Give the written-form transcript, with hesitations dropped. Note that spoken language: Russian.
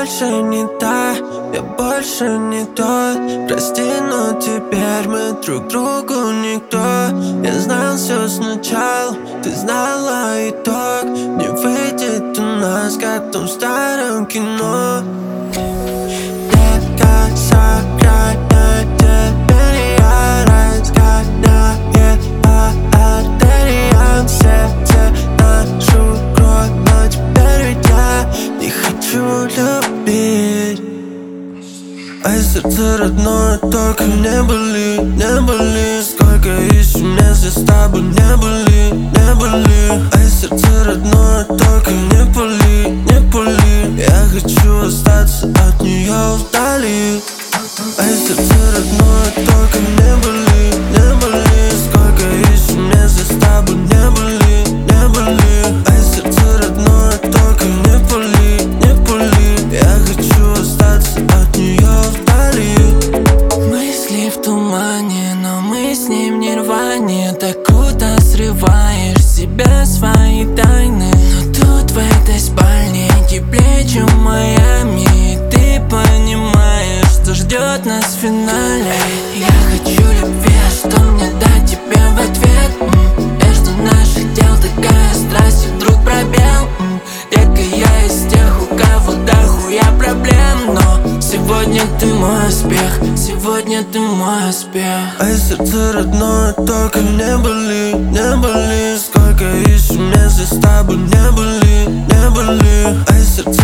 больше не та, я больше не тот. Прости, но теперь мы друг другу никто. Я знал все сначала, ты знала итог. Не выйдет у нас, как в том старом кино. Детка, сохраняй теперь я разгоняет по артериям сердце нашу кровь. Но теперь ведь я не хочу любить. А сердце родное, только не боли, не боли. Сколько еще месяцев с тобой не были, не были. А сердце родное, только не боли, не боли. Я хочу остаться от нее вдали. А сердце родное, только не боли, не боли. Сколько еще месяцев с тобой не были, не были. А сердце родное, только не боли, не боли. Я хочу остаться от нее вдали. Мысли в тумане, но мы с ним в нирване. Так круто срываешь с себя свои тайны. Но тут в этой спальне теплее, чем в Майами. И ты понимаешь, что ждет нас в финале. Я хочу любви, а что мне дать тебе в ответ? Между наших дел такая страсть, и вдруг пробел. Детка, я из тех, у кого дохуя проблем. Но сегодня ты мой успех, сегодня ты мой успех. А сердце родное, только не боли, не боли. Сколько еще месяцев с тобой не были, не были. А сердце